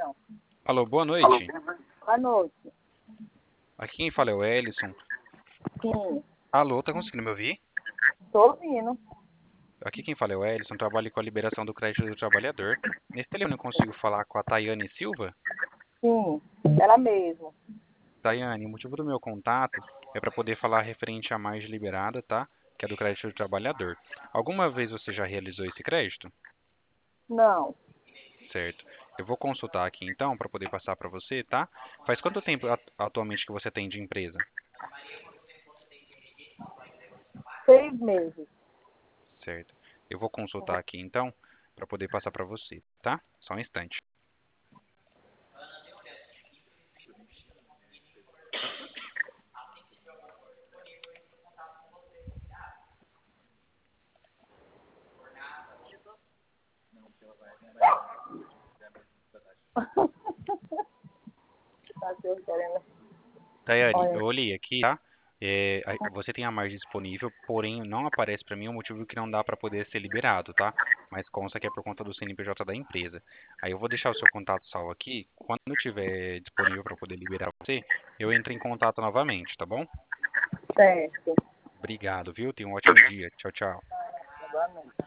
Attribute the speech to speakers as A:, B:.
A: Alô, boa noite.
B: Boa noite.
A: Aqui quem fala é o Ellison.
B: Sim,
A: Alô, tá conseguindo me ouvir?
B: tô ouvindo.
A: Aqui quem fala é o Ellison, trabalho com a liberação do crédito do trabalhador. Nesse telefone eu consigo falar com a Tayane Silva?
B: Sim, ela mesmo.
A: Tayane, o motivo do meu contato é para poder falar referente à margem liberada, tá? Que é do crédito do trabalhador. Alguma vez você já realizou esse crédito?
B: Não,
A: Certo. Eu vou consultar aqui então para poder passar para você, tá? Faz quanto tempo atualmente que você tem de empresa?
B: 6 meses.
A: Certo. Eu vou consultar aqui então para poder passar para você, tá? Só um instante.
B: Tá querendo.
A: Tayane,
B: Olha,
A: eu olhei aqui, tá? Você tem a margem disponível, porém não aparece para mim o motivo que não dá para poder ser liberado, tá? Mas consta que é por conta do CNPJ da empresa. Aí eu vou deixar o seu contato salvo aqui. Quando tiver disponível para poder liberar você, eu entro em contato novamente, tá bom?
B: certo.
A: Obrigado, viu? Tenha um ótimo dia. Tchau, tchau.
B: Boa noite.